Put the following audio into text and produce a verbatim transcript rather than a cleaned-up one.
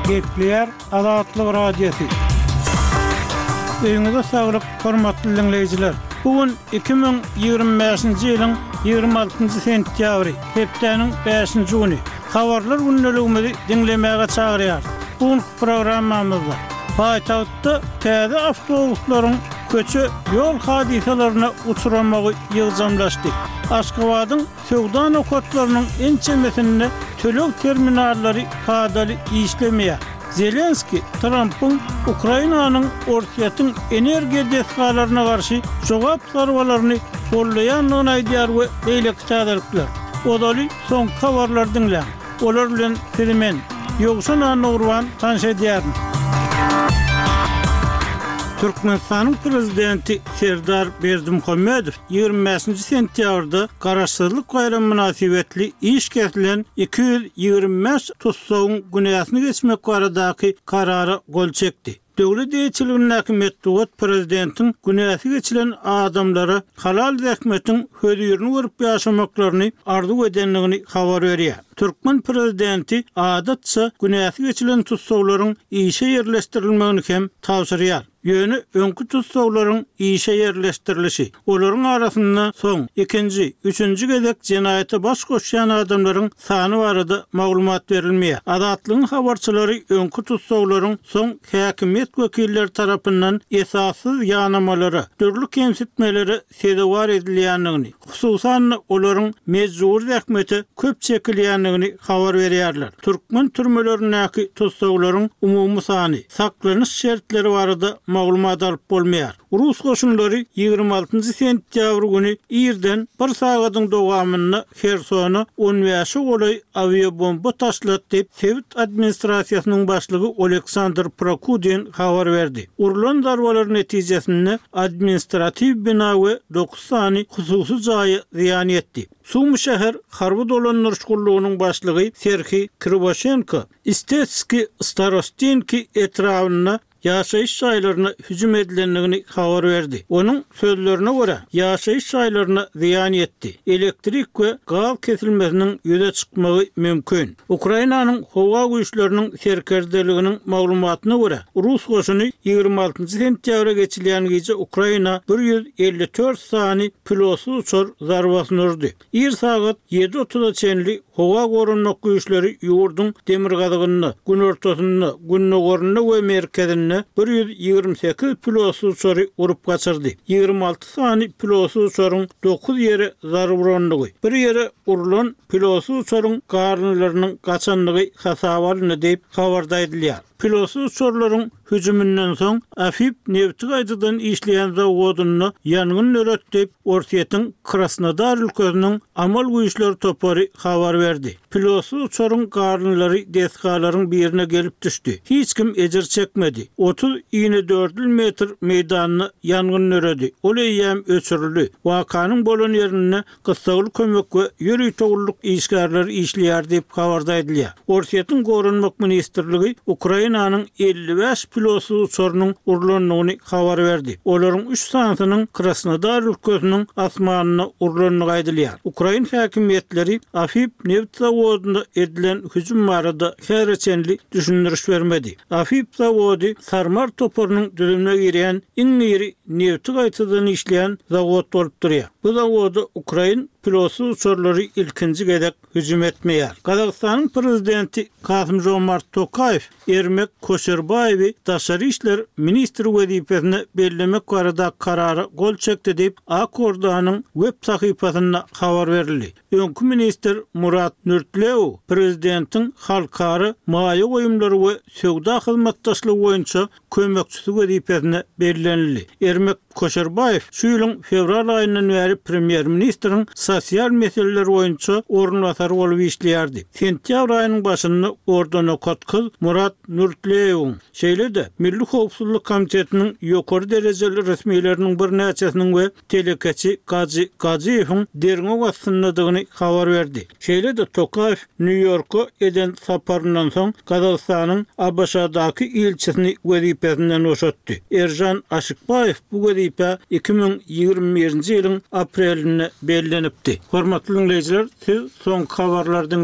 Gekliyer Azatlyk Radiosu. Öňüňizde saglyk, hormatly dinleýijiler. Bugün iki bin ýygrimi beşinji ýylyň ýygrimi altynjy sentýabry, hepdeniň beşinji güni. Habarlar günneligimizi dinlemäge çagyrýar. Bu programmamyzda paýtagtda täze awtobuslaryň köçe ýol hadisalaryna uçuramagy ýygjamlaşdy. Aşgabatyň Söwda nokatlarynyň ençemesinde tölek terminallary hadaly işlemeýär. Zelenski, Trump'ın Ukrayna'nın ortayatyň energiýa destgalaryna garşy jogap sarwalaryny gollaýanlygyny aýdýar we eýlek täzelikler. Odaly soň habarlar dinleň. Olar bilen filmen ýogşana Nurwan tanşedýär. Türkmenistanyň prezidenti Serdar Berdimuhammedow ýygrimi beşinji sentýabrda garaşsyzlyk bayram münasibetli iş kesilen iki yüz ýygrimi beş tutsagyň günäsini geçmek baradaky karara gol çekdi. Döwlet ýetirliginiň häkimet prezidentiň günäsi geçilen adamlara halal zähmetiň hödüýürini görüp ýaşamaklaryny arzu edenligini habar berýär. Türkmen prezidenti adatça günäsi geçilen tutsaglaryň işe ýerleşdirilmegini hem tawsyrýar. Ýöne öňkü tutsaglaryň işe ýerleşdirilişi, olaryň arasynda soň ikinji, üçünji gezek jenaýaty baş goşýan adamlaryň sany barada maglumat berilmeýär. Azatlygyň habarçylary öňkü tutsaglaryň soň häkimet wekilleri tarapyndan esassız ýanamalary, türlü kemsitmeleri sedewar edilýändigini, hususan olaryň mejbur zähmeti köp çekilýändigini habar berýärler. Türkmen türmelerindäki tutsaglaryň umumy sany, saklanyş şertleri barada maglumat alyp bolmaýar. Rus goşunlary ýygrimi altynjy sentýabr güni ýerden bir sagatyň dowamyny Hersona on beş golay aviabomba taşlat diýip Sowet administrasiýasynyň başlygy Oleksandr Prokudin habar berdi. Urulan darbalar netijesinde administrativ bina we dokuz sany hususy jaýy ziýan etdi. Sumy şäher harby dolandyryş gullugynyň başlygy Serhiy Krivoshenko Istetski Starostinki etrawyna ýaşaýyş şaýlaryna hüjüm edilenligini habar berdi. Onuň sözlerine görä, ýaşaýyş şaýlaryna ziýan etdi. Elektrik we gaz kesilmesiniň ýüze çykmagy mümkin. Ukrainanyň howa güýçleriniň serkerdeliginiň maglumatyna görä, Rus goşuny ýygrimi altynjy sentýabra geçilýän gece Ukraina bir yüz elli dört sany pilosy uçur zarbasyny urdy. Ir sagat ýedi otuzda çenli howa gorunmak güýçleri ýurduň demir gazygyny, gün ortasyny, gün nogoruny we merkezini bir yüz ýygrimi sekiz pilosy uçury urup gaçyrdy. ýygrimi alty sany pilosy uçuryň dokuz ýeri zarbyronlygy, bir ýere urulan pilosy uçuryň garnylarynyň gaçanlygy hasaba alındy diýip habarda edilýär. Pilosy uçurlaryň hüjümünden soň Afip nefti gaýdydan işleýän zawodyny ýangyn nöretdip ortaýatyň Krasnodar ülkesiniň amal güýçleri topary habar berdi. Pilosy uçuryň garnylary destgalaryň birine gelip düşdi. Hiç kim ejir çekmedi. otuz ýygrimi dört metr meýdanyny ýangyn nöredi. Oleýem öçürildi. Wakanyň bolan ýerine gysgaly kömek we ýürüý togurluk işgärleri işleýär diýip habarda edilýär. Ortaýatyň gorunmak ministrligi Ukrainanyň elli beş pilosy uçurynyň urulanlygyny habar berdi. Olaryň üç sanynyň Krasnodar ülkesiniň asmanyna urulanlygy aýdylýar. Ukrain häkimetleri Afip neft zawoduna edilen hüjüm barada häreçenli düşündiriş bermedi. Afip zawody Sarmar toporunyň düzümine girýän iň iri nefti gaýtadan işleýän zawod bolup durýar. Bu zawoda Ukrain pilosy uçurlary ilkinji gezek hüjüm etmeýär. Gazagystanyň prezidenti Kasym-Jomart Tokayew Ermek Koşerbayewi daşary işler ministri wezipesine bellemek barada karara gol çekdi diýip Akordanyň web sahypasyna habar berildi. Öňkü minister Murat Nurtlew prezidentiň halkary maýa goýumlary we söwda hyzmatdaşlygy boýunça kömekçisi wezipesine bellenildi. Ermek Koşerbayew şu ýylyň fevral aýyndan bäri premier ministriň sosial meseleler boýunça ornatary bolup işleýärdi. Sentýabr aýynyň başynda ordan kız Murat Nurtlew şeýle-de Milli Howpsuzlyk Komitetiniň ýokary derejeli resmiýetleriniň bir näçesiniň we telekeçi Gazi Gaziýewiň derňe wasynydygyny habar berdi. Şeýle-de Tokayew New Yorka eden saparyndan soň Gazagystanyň A B Ş'daky ilçisini wezipesinden oşatdy. Erjan Aşykbayew bu wezipe iki bin ýygrimi birinji ýylyň aprelinde bellenipdi. Hormatly dinleýijiler, siz soň habarlardan